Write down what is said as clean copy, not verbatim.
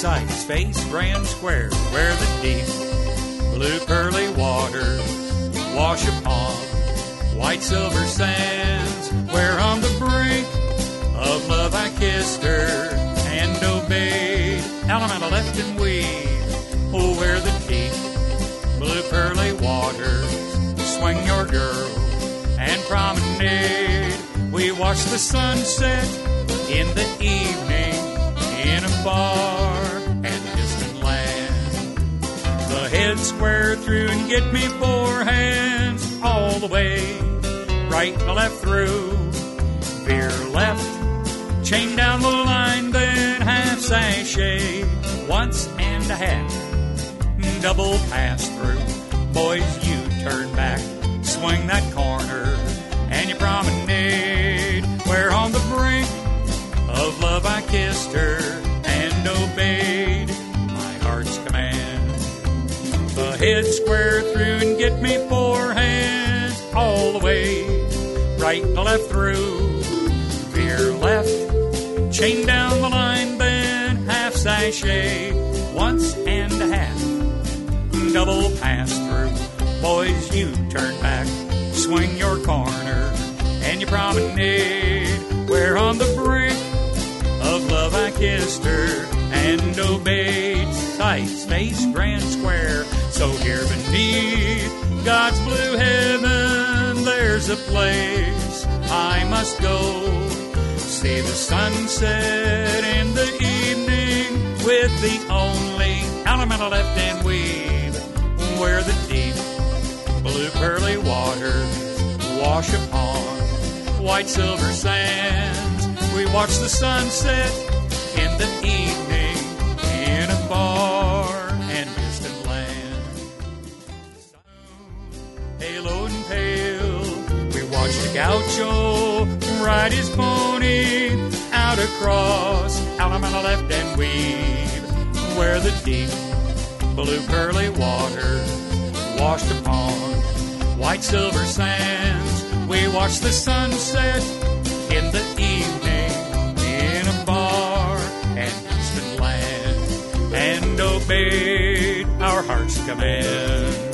sights face Grand Square, where the deep blue pearly waters wash upon white silver sands, where on the brink of love I kissed her and obeyed. Allemande left and weave, oh, where the deep blue pearly waters swing your girl and promenade. We watch the sunset in the evening in a far and distant land. The head square through and get me 4 hands all the way, right and left through. Veer left, chain down the line, then half sashay, once and a half, double pass through. Boys, you turn back, swing that corner, and you promenade, where on the brink of love I kissed her and obeyed my heart's command. The head square through and get me 4 hands all the way, right and left through. Veer left, chain down the line, then half sashay, once and a half, double pass through. Boys, you turn back, swing your corner, and you promenade, where on the brink of love I kissed her and obeyed. Sights face Grand Square, so here beneath God's blue heaven, there's a place I must go. See the sunset in the evening with the only Allemande left and weave, where the deep blue pearly waters wash upon white silver sands. We watch the sunset in the evening in a far and distant land. Halo and pale, we watch the gaucho ride his pony out across Allemande left and weave, where the deep blue pearly waters washed upon white silver sands. We watch the sunset in the evening in a far and distant land, and obeyed our heart's command.